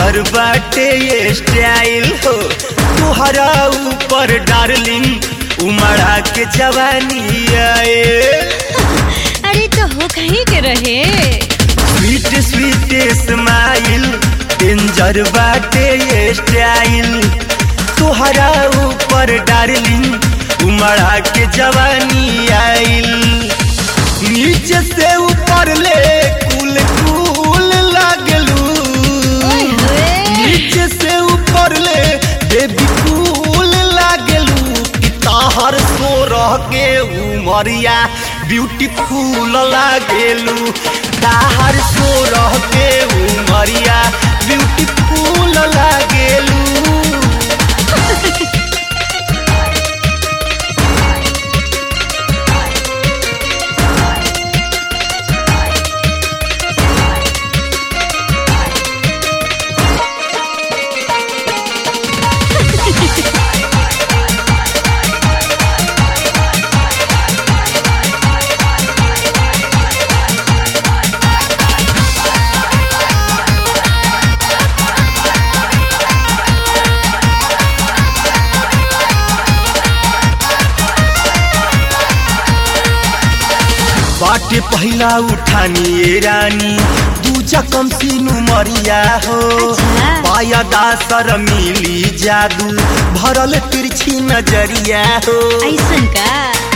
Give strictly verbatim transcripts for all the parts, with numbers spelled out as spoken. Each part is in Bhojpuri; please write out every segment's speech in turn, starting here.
डेंजर बाटे ये स्टाइल हो तुहरा ऊपर डार्लिंग उमड़ा के जवानी आए। अरे तो हो कहीं के रहे स्वीट स्वीट स्माइल डेंजर बाटे ये स्टाइल तुहरा ऊपर डार्लिंग उमड़ा के जवानी आइल। नीचे से ऊपर ले कूल कूल लागलू, नीचे से ऊपर ले बेबी कूल लागलू कि ताहर सो रह के उमरिया ब्यूटीफुल लागेलू। ताहर सो रह के उमरिया ब्यूटीफुल लागेलू। बाटे पहला उठानी ये रानी दूजा कम सीनू मरिया हो। अच्छा। पाया दासर मिली जादू भरल तिरछी नजरिया हो। ऐसन का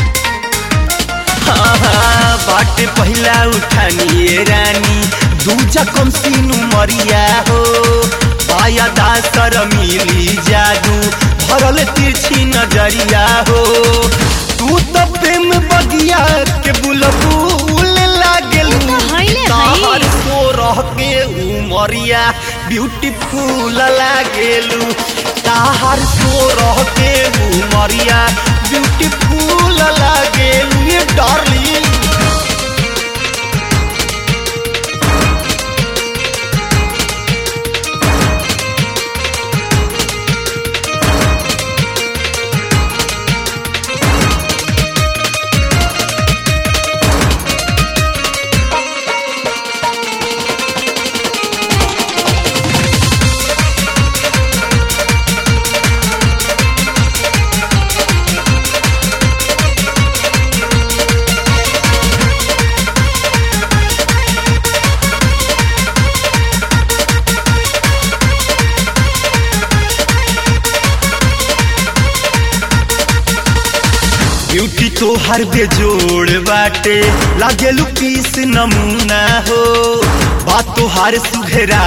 हाँ हाँ बाटे पहला उठानी ये रानी दूजा कम सीनू मरिया हो। पाया दासर मिली जादू भरल तिरछी नजरिया हो। तू तो प्रेम बगिया के बुलबुल लागेलू। ताहर सो रह के उमरिया ब्यूटीफुल लागेलू। ताहर सो रह के उमरिया ब्यूटीफुल लागेलू ये डार्लिंग। ब्यूटी तो हर बेजोड़ बाटे लागेलू पीस नमूना हो। बात तो हर सुघरा